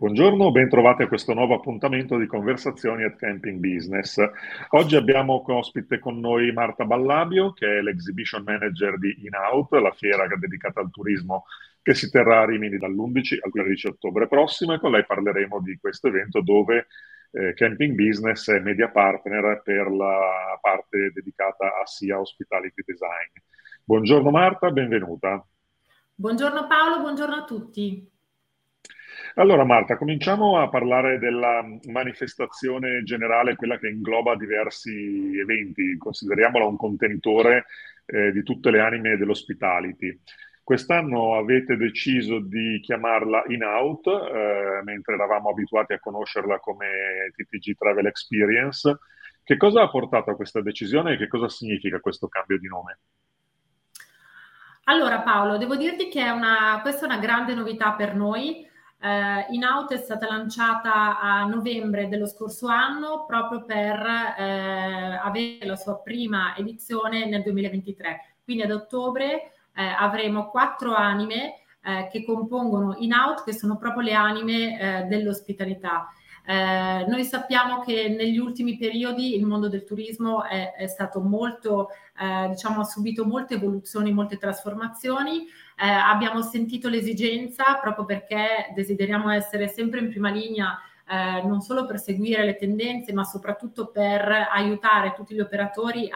Buongiorno, ben trovati a questo nuovo appuntamento di Conversazioni at Camping Business. Oggi abbiamo ospite con noi Marta Ballabio, che è l'Exhibition Manager di In-Out, la fiera dedicata al turismo che si terrà a Rimini dall'11 al 13 ottobre prossimo, e con lei parleremo di questo evento dove Camping Business è media partner per la parte dedicata a SIA Hospitality Design. Buongiorno Marta, benvenuta. Buongiorno Paolo, buongiorno a tutti. Allora Marta, cominciamo a parlare della manifestazione generale, quella che ingloba diversi eventi. Consideriamola un contenitore di tutte le anime dell'hospitality. Quest'anno avete deciso di chiamarla In-Out, mentre eravamo abituati a conoscerla come TTG Travel Experience. Che cosa ha portato a questa decisione e che cosa significa questo cambio di nome? Allora Paolo, devo dirti che questa è una grande novità per noi. In-Out è stata lanciata a novembre dello scorso anno proprio per avere la sua prima edizione nel 2023. Quindi ad ottobre avremo 4 anime che compongono In-Out, che sono proprio le anime dell'ospitalità. Noi sappiamo che negli ultimi periodi il mondo del turismo è stato molto, ha subito molte evoluzioni, molte trasformazioni. Abbiamo sentito l'esigenza, proprio perché desideriamo essere sempre in prima linea, non solo per seguire le tendenze, ma soprattutto per aiutare tutti gli operatori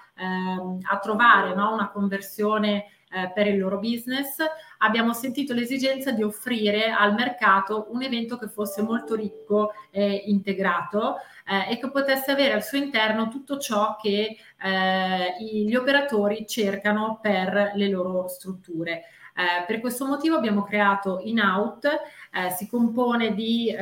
a trovare, no, una conversione per il loro business. Abbiamo sentito l'esigenza di offrire al mercato un evento che fosse molto ricco e integrato, e che potesse avere al suo interno tutto ciò che gli operatori cercano per le loro strutture. Per questo motivo abbiamo creato In-Out. Si compone di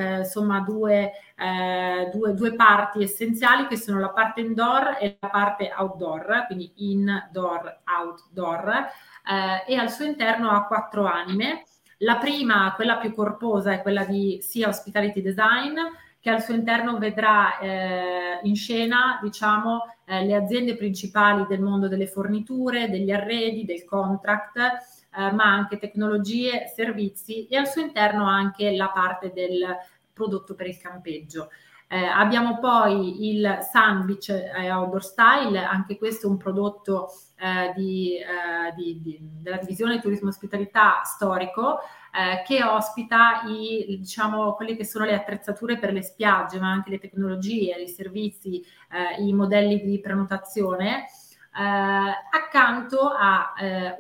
due parti essenziali, che sono la parte indoor e la parte outdoor, quindi indoor, outdoor, e al suo interno ha 4 anime. La prima, quella più corposa, è quella di SIA Hospitality Design, che al suo interno vedrà in scena, le aziende principali del mondo delle forniture, degli arredi, del contract, ma anche tecnologie, servizi, e al suo interno anche la parte del prodotto per il campeggio. Abbiamo poi il Sandwich Outdoor Style, anche questo è un prodotto della divisione turismo e ospitalità storico, che ospita quelle che sono le attrezzature per le spiagge, ma anche le tecnologie, i servizi, i modelli di prenotazione, accanto a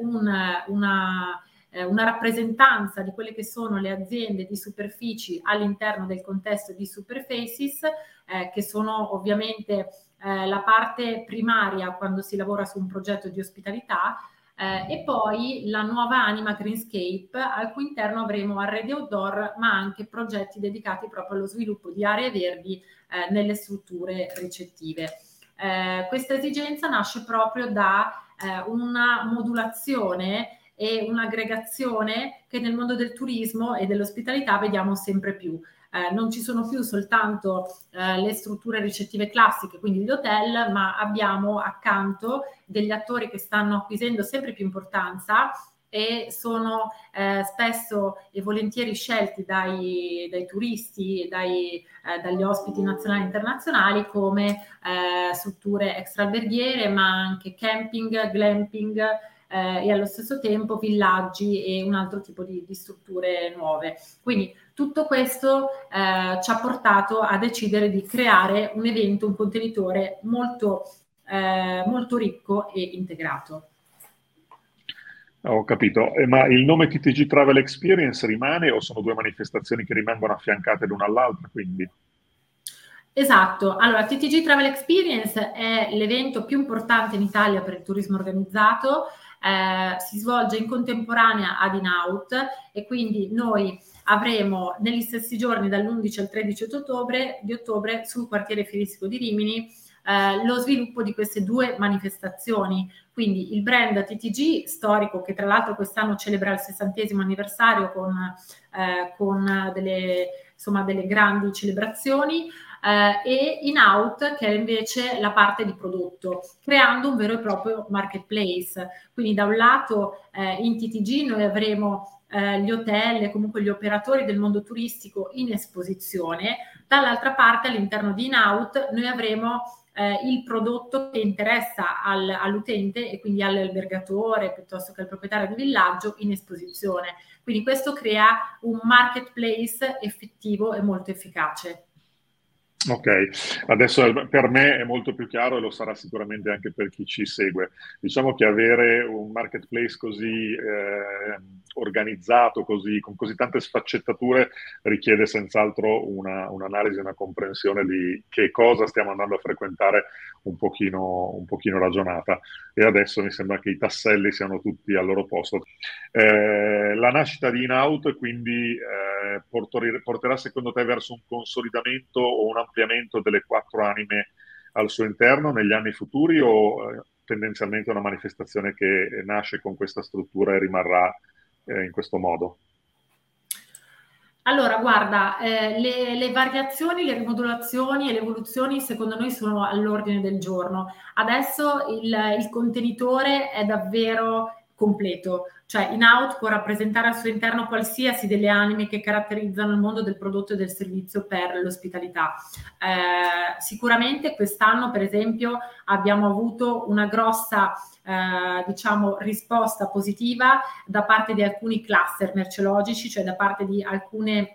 una rappresentanza di quelle che sono le aziende di superfici all'interno del contesto di Superfaces, che sono ovviamente la parte primaria quando si lavora su un progetto di ospitalità, e poi la nuova anima Greenscape, al cui interno avremo arredi outdoor, ma anche progetti dedicati proprio allo sviluppo di aree verdi nelle strutture ricettive. Questa esigenza nasce proprio da una modulazione e un'aggregazione che nel mondo del turismo e dell'ospitalità vediamo sempre più. Non ci sono più soltanto le strutture ricettive classiche, quindi gli hotel, ma abbiamo accanto degli attori che stanno acquisendo sempre più importanza e sono spesso e volentieri scelti dai turisti, dagli ospiti nazionali e internazionali, come strutture extraalberghiere, ma anche camping, glamping, e allo stesso tempo villaggi e un altro tipo di strutture nuove. Quindi tutto questo ci ha portato a decidere di creare un evento, un contenitore molto ricco e integrato. Ho capito. Ma il nome TTG Travel Experience rimane o sono due manifestazioni che rimangono affiancate l'una all'altra, quindi? Esatto, allora TTG Travel Experience è l'evento più importante in Italia per il turismo organizzato, si svolge in contemporanea ad In-Out, e quindi noi avremo negli stessi giorni, dall'11 al 13 di ottobre, sul quartiere fieristico di Rimini, lo sviluppo di queste 2 manifestazioni. Quindi il brand TTG storico, che tra l'altro quest'anno celebra il 60° anniversario con delle grandi celebrazioni, e In-Out, che è invece la parte di prodotto, creando un vero e proprio marketplace. Quindi da un lato in TTG noi avremo gli hotel e comunque gli operatori del mondo turistico in esposizione. Dall'altra parte, all'interno di In-Out, noi avremo il prodotto che interessa all'utente e quindi all'albergatore piuttosto che al proprietario di villaggio in esposizione. Quindi questo crea un marketplace effettivo e molto efficace. Ok, adesso per me è molto più chiaro e lo sarà sicuramente anche per chi ci segue. Diciamo che avere un marketplace così organizzato, con così tante sfaccettature, richiede senz'altro un'analisi, una comprensione di che cosa stiamo andando a frequentare un pochino ragionata. E adesso mi sembra che i tasselli siano tutti al loro posto. La nascita di In-Out quindi porterà secondo te verso un consolidamento o un ampliamento delle quattro anime al suo interno negli anni futuri o tendenzialmente una manifestazione che nasce con questa struttura e rimarrà in questo modo? Allora, guarda, le variazioni, le rimodulazioni e le evoluzioni secondo noi sono all'ordine del giorno. Adesso il contenitore è davvero completo, cioè In-Out può rappresentare al suo interno qualsiasi delle anime che caratterizzano il mondo del prodotto e del servizio per l'ospitalità. Sicuramente quest'anno, per esempio, abbiamo avuto una grossa diciamo risposta positiva da parte di alcuni cluster merceologici, cioè da parte di alcuni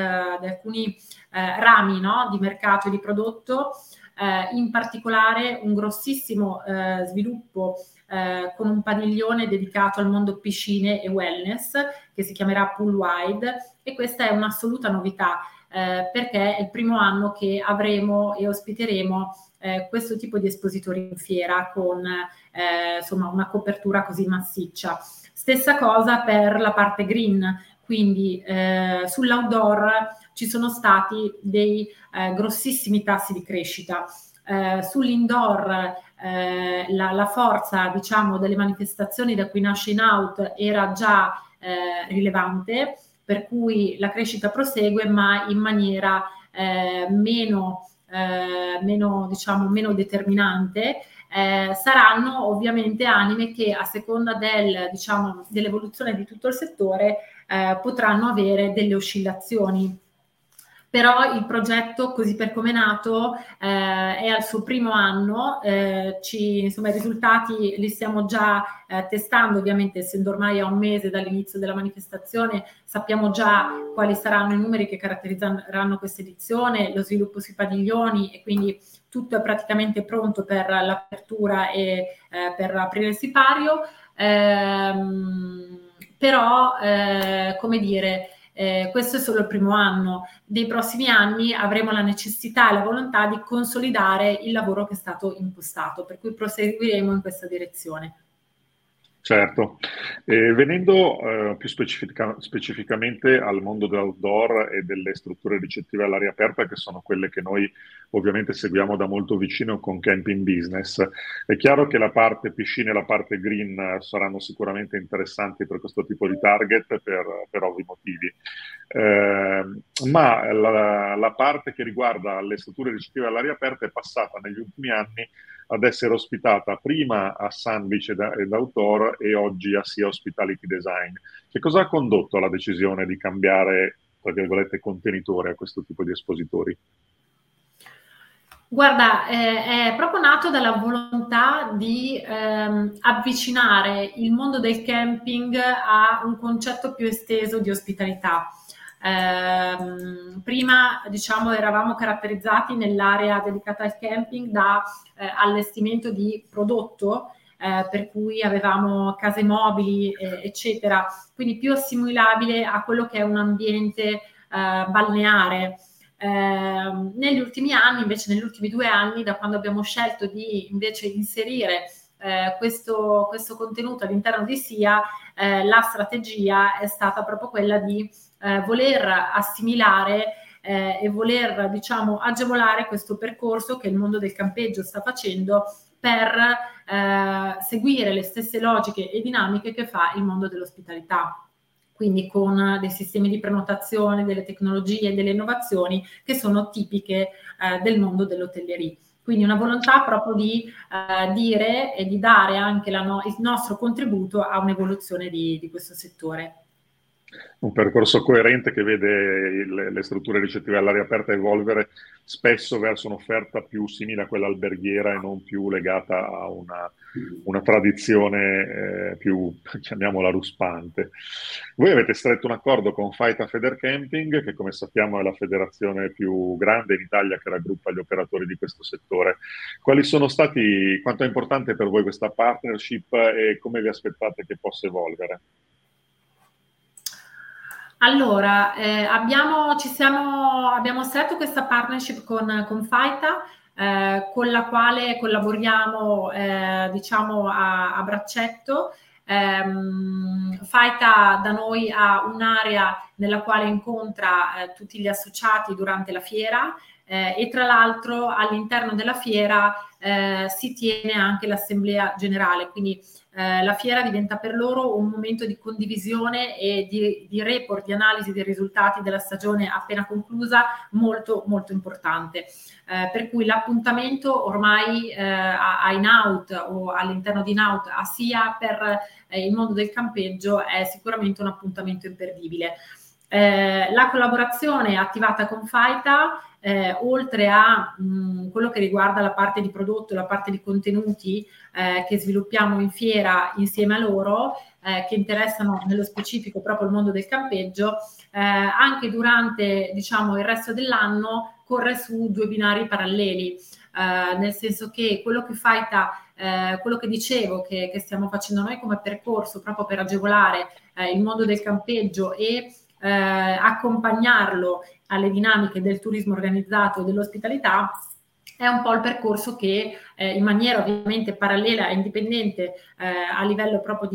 rami, no, di mercato e di prodotto, in particolare un grossissimo sviluppo con un padiglione dedicato al mondo piscine e wellness che si chiamerà Poolwide, e questa è un'assoluta novità perché è il primo anno che avremo e ospiteremo questo tipo di espositori in fiera con insomma una copertura così massiccia. Stessa cosa per la parte green, quindi sull'outdoor ci sono stati dei grossissimi tassi di crescita. Sull'indoor la forza, diciamo, delle manifestazioni da cui nasce In-Out era già rilevante, per cui la crescita prosegue, ma in maniera meno determinante. Saranno ovviamente anime che a seconda dell'evoluzione di tutto il settore potranno avere delle oscillazioni. Però il progetto, così per come è nato, è al suo primo anno, insomma, i risultati li stiamo già testando, ovviamente essendo ormai a un mese dall'inizio della manifestazione, sappiamo già quali saranno i numeri che caratterizzeranno questa edizione, lo sviluppo sui padiglioni, e quindi tutto è praticamente pronto per l'apertura e per aprire il sipario. Però, come dire, questo è solo il primo anno. Nei prossimi anni avremo la necessità e la volontà di consolidare il lavoro che è stato impostato, per cui proseguiremo in questa direzione. Certo, venendo più specificamente al mondo dell'outdoor e delle strutture ricettive all'aria aperta, che sono quelle che noi ovviamente seguiamo da molto vicino con Camping Business, è chiaro che la parte piscina e la parte green saranno sicuramente interessanti per questo tipo di target per ovvi motivi. Ma la parte che riguarda le strutture ricettive all'aria aperta è passata negli ultimi anni ad essere ospitata prima a Sandwich ed Outdoor e oggi a Sia Hospitality Design. Che cosa ha condotto alla decisione di cambiare, tra virgolette, contenitore a questo tipo di espositori? Guarda, è proprio nato dalla volontà di avvicinare il mondo del camping a un concetto più esteso di ospitalità. Prima, diciamo, eravamo caratterizzati nell'area dedicata al camping da allestimento di prodotto, per cui avevamo case mobili, eccetera, quindi più assimilabile a quello che è un ambiente balneare. Negli ultimi anni, invece negli ultimi 2 anni, da quando abbiamo scelto di invece inserire questo contenuto all'interno di SIA, la strategia è stata proprio quella di voler assimilare e voler, diciamo, agevolare questo percorso che il mondo del campeggio sta facendo per seguire le stesse logiche e dinamiche che fa il mondo dell'ospitalità, quindi con dei sistemi di prenotazione, delle tecnologie, delle innovazioni che sono tipiche del mondo dell'hotellerie. Quindi una volontà proprio di dire e di dare anche il nostro contributo a un'evoluzione di questo settore. Un percorso coerente che vede le strutture ricettive all'aria aperta evolvere spesso verso un'offerta più simile a quella alberghiera e non più legata a una tradizione più, chiamiamola, ruspante. Voi avete stretto un accordo con Faita Federcamping, che come sappiamo è la federazione più grande in Italia che raggruppa gli operatori di questo settore. Quali sono stati, quanto è importante per voi questa partnership e come vi aspettate che possa evolvere? Allora, abbiamo stretto questa partnership con Faita, con la quale collaboriamo, diciamo, a braccetto. Faita da noi ha un'area nella quale incontra tutti gli associati durante la fiera, e tra l'altro all'interno della fiera si tiene anche l'assemblea generale, quindi la fiera diventa per loro un momento di condivisione e di report, di analisi dei risultati della stagione appena conclusa, molto molto importante. Per cui l'appuntamento ormai a In-Out o all'interno di In-Out, sia per il mondo del campeggio, è sicuramente un appuntamento imperdibile. La collaborazione attivata con Faita, oltre a quello che riguarda la parte di prodotto, la parte di contenuti che sviluppiamo in fiera insieme a loro, che interessano nello specifico proprio il mondo del campeggio, anche durante, diciamo, il resto dell'anno corre su due binari paralleli, nel senso che quello che Faita, quello che dicevo che stiamo facendo noi come percorso proprio per agevolare il mondo del campeggio e accompagnarlo alle dinamiche del turismo organizzato e dell'ospitalità, è un po' il percorso che in maniera ovviamente parallela e indipendente a livello proprio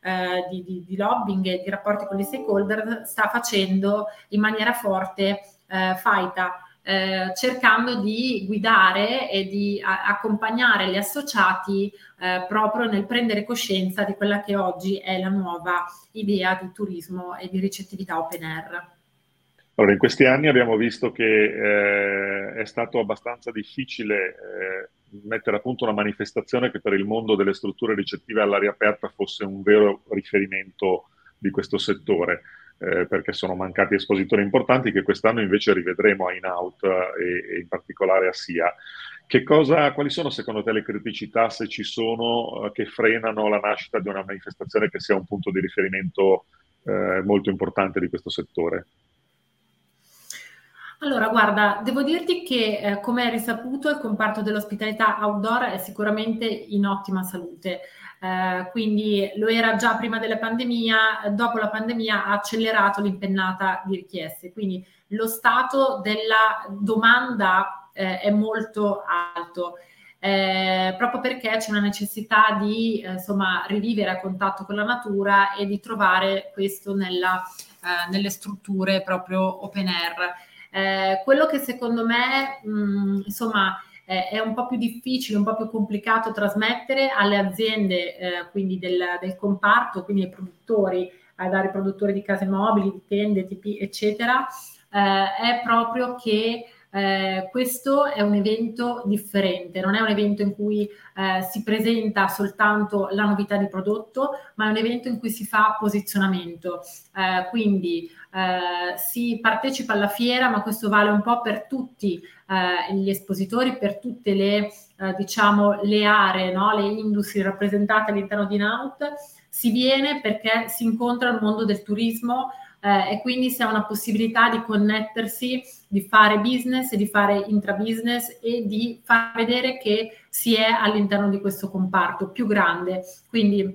di lobbying e di rapporti con gli stakeholder sta facendo in maniera forte Faita, cercando di guidare e di accompagnare gli associati proprio nel prendere coscienza di quella che oggi è la nuova idea di turismo e di ricettività open air. Allora, in questi anni abbiamo visto che è stato abbastanza difficile mettere a punto una manifestazione che per il mondo delle strutture ricettive all'aria aperta fosse un vero riferimento di questo settore, perché sono mancati espositori importanti che quest'anno invece rivedremo a In-Out e in particolare a SIA. Quali sono secondo te le criticità, se ci sono, che frenano la nascita di una manifestazione che sia un punto di riferimento molto importante di questo settore? Allora, guarda, devo dirti che, come è risaputo, il comparto dell'ospitalità outdoor è sicuramente in ottima salute. Quindi lo era già prima della pandemia, dopo la pandemia ha accelerato l'impennata di richieste. Quindi lo stato della domanda è molto alto. Proprio perché c'è una necessità di insomma rivivere a contatto con la natura e di trovare questo nelle strutture proprio open air. Quello che secondo me insomma è un po' più difficile, un po' più complicato trasmettere alle aziende quindi del comparto, quindi ai produttori, ai vari produttori di case mobili, di tende, TP, eccetera, è proprio che questo è un evento differente, non è un evento in cui si presenta soltanto la novità di prodotto, ma è un evento in cui si fa posizionamento. Quindi si partecipa alla fiera, ma questo vale un po' per tutti gli espositori, per tutte diciamo, le aree, no? Le industrie rappresentate all'interno di In-Out. Si viene perché si incontra il mondo del turismo e quindi si ha una possibilità di connettersi, di fare business e di fare intrabusiness e di far vedere che si è all'interno di questo comparto più grande. Quindi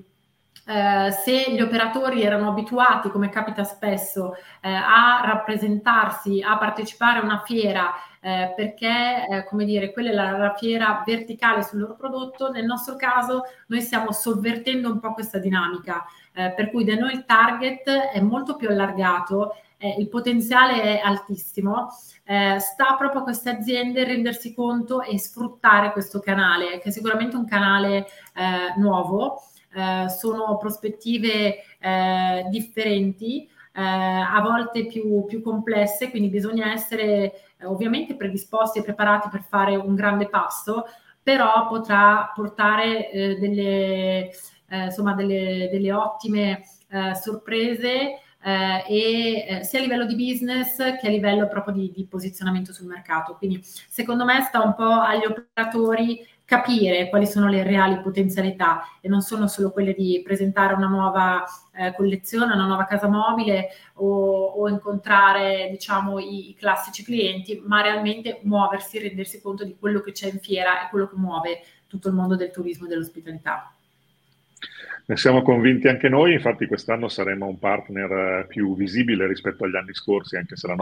se gli operatori erano abituati, come capita spesso, a rappresentarsi, a partecipare a una fiera perché, come dire, quella è la fiera verticale sul loro prodotto, nel nostro caso noi stiamo sovvertendo un po' questa dinamica, per cui da noi il target è molto più allargato, il potenziale è altissimo, sta proprio a queste aziende rendersi conto e sfruttare questo canale, che è sicuramente un canale nuovo. Sono prospettive differenti, a volte più complesse, quindi bisogna essere ovviamente predisposti e preparati per fare un grande passo, però potrà portare insomma delle ottime sorprese sia a livello di business che a livello proprio di posizionamento sul mercato. Quindi secondo me sta un po' agli operatori capire quali sono le reali potenzialità e non sono solo quelle di presentare una nuova collezione, una nuova casa mobile o incontrare, diciamo, i classici clienti, ma realmente muoversi, rendersi conto di quello che c'è in fiera e quello che muove tutto il mondo del turismo e dell'ospitalità. Ne siamo convinti anche noi, infatti quest'anno saremo un partner più visibile rispetto agli anni scorsi, anche se la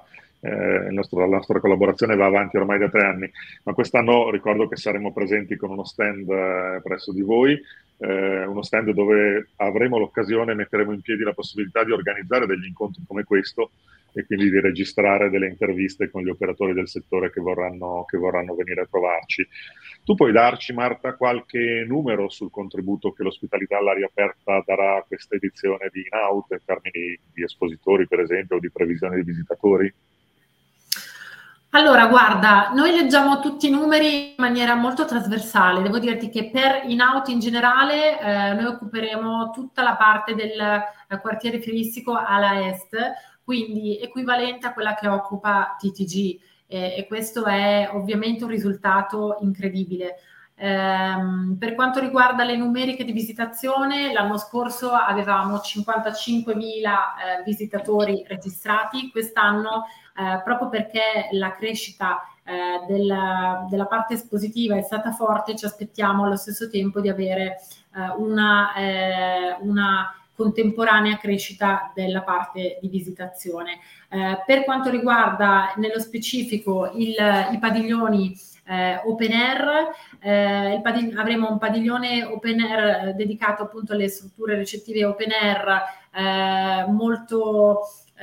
nostra collaborazione va avanti ormai da 3 anni, ma quest'anno ricordo che saremo presenti con uno stand presso di voi, uno stand dove avremo l'occasione, metteremo in piedi la possibilità di organizzare degli incontri come questo e quindi di registrare delle interviste con gli operatori del settore che vorranno venire a trovarci. Tu puoi darci, Marta, qualche numero sul contributo che l'ospitalità all'aria aperta darà a questa edizione di In-Out in termini di espositori, per esempio, o di previsione di visitatori? Allora, guarda, noi leggiamo tutti i numeri in maniera molto trasversale. Devo dirti che per In-Out in generale noi occuperemo tutta la parte del quartiere fieristico ala est, quindi equivalente a quella che occupa TTG. E questo è ovviamente un risultato incredibile. Per quanto riguarda le numeriche di visitazione, l'anno scorso avevamo 55.000 visitatori registrati, quest'anno proprio perché la crescita della parte espositiva è stata forte, ci aspettiamo allo stesso tempo di avere una contemporanea crescita della parte di visitazione. Per quanto riguarda nello specifico i padiglioni open air, avremo un padiglione open air dedicato appunto alle strutture ricettive open air molto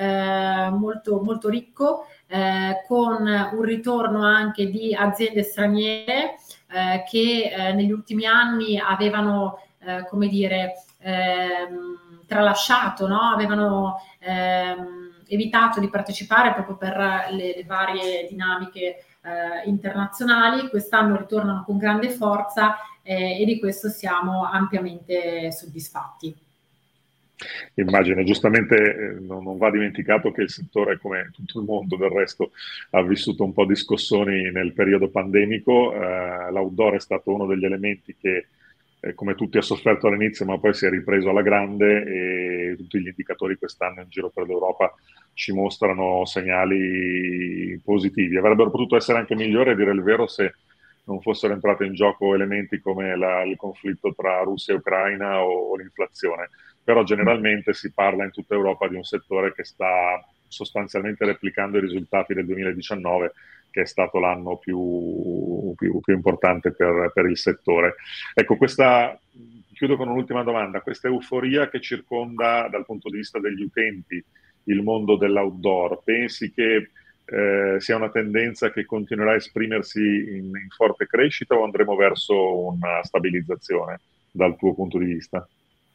ricco, con un ritorno anche di aziende straniere che negli ultimi anni avevano, come dire, tralasciato, no? Avevano evitato di partecipare proprio per le varie dinamiche internazionali. Quest'anno ritornano con grande forza e di questo siamo ampiamente soddisfatti. Immagino, giustamente non va dimenticato che il settore, come tutto il mondo del resto, ha vissuto un po' di scossoni nel periodo pandemico. L'outdoor è stato uno degli elementi che, come tutti, ha sofferto all'inizio, ma poi si è ripreso alla grande e tutti gli indicatori quest'anno in giro per l'Europa ci mostrano segnali positivi. Avrebbero potuto essere anche migliori, a dire il vero, se non fossero entrate in gioco elementi come il conflitto tra Russia e Ucraina o l'inflazione. Però generalmente si parla in tutta Europa di un settore che sta sostanzialmente replicando i risultati del 2019, che è stato l'anno più importante per il settore. Ecco, chiudo con un'ultima domanda. Questa euforia che circonda dal punto di vista degli utenti il mondo dell'outdoor, pensi che sia una tendenza che continuerà a esprimersi in forte crescita o andremo verso una stabilizzazione dal tuo punto di vista?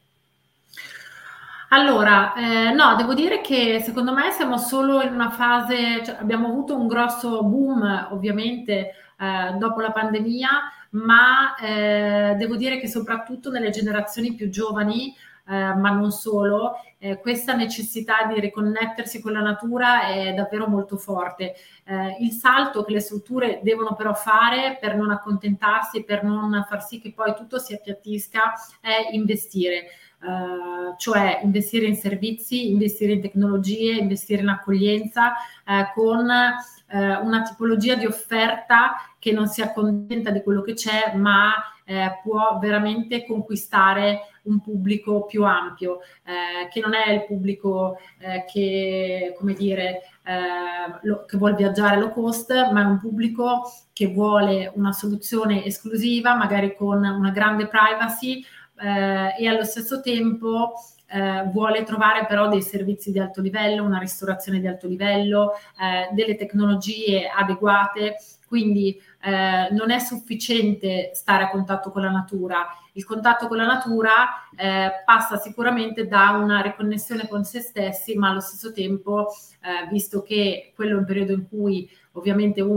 Allora, no, devo dire che secondo me siamo solo in una fase, cioè abbiamo avuto un grosso boom ovviamente dopo la pandemia, ma devo dire che soprattutto nelle generazioni più giovani, ma non solo, questa necessità di riconnettersi con la natura è davvero molto forte. Il salto che le strutture devono però fare per non accontentarsi, per non far sì che poi tutto si appiattisca, è investire. Cioè investire in servizi, investire in tecnologie, investire in accoglienza con una tipologia di offerta che non si accontenta di quello che c'è, ma può veramente conquistare un pubblico più ampio, che non è il pubblico che, come dire, che vuole viaggiare low cost, ma è un pubblico che vuole una soluzione esclusiva, magari con una grande privacy, e allo stesso tempo vuole trovare però dei servizi di alto livello, una ristorazione di alto livello, delle tecnologie adeguate, quindi non è sufficiente stare a contatto con la natura. Il contatto con la natura passa sicuramente da una riconnessione con se stessi, ma allo stesso tempo, visto che quello è un periodo in cui ovviamente uno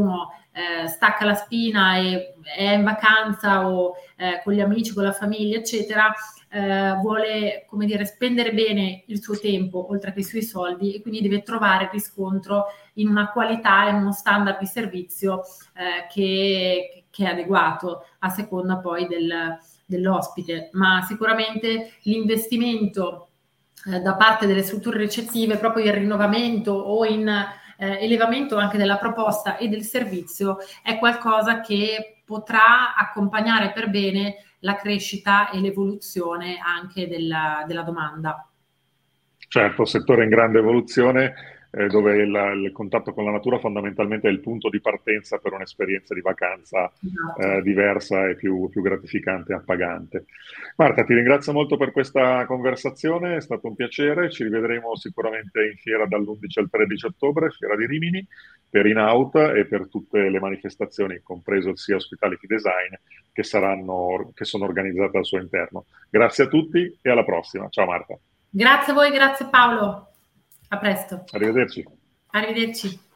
stacca la spina e è in vacanza o con gli amici, con la famiglia, eccetera, vuole, come dire, spendere bene il suo tempo oltre che i suoi soldi, e quindi deve trovare riscontro in una qualità e uno standard di servizio che è adeguato a seconda poi dell'ospite. Ma sicuramente l'investimento da parte delle strutture ricettive, proprio il rinnovamento o in elevamento anche della proposta e del servizio, è qualcosa che potrà accompagnare per bene la crescita e l'evoluzione anche della domanda. Certo, settore in grande evoluzione, dove il contatto con la natura fondamentalmente è il punto di partenza per un'esperienza di vacanza Esatto. diversa e più gratificante e appagante. Marta, ti ringrazio molto per questa conversazione, è stato un piacere, ci rivedremo sicuramente in fiera dall'11 al 13 ottobre, Fiera di Rimini, per In-Out e per tutte le manifestazioni, compreso il Sea Hospitality Design, che sono organizzate al suo interno. Grazie a tutti e alla prossima. Ciao Marta. Grazie a voi, grazie Paolo. A presto. Arrivederci. Arrivederci.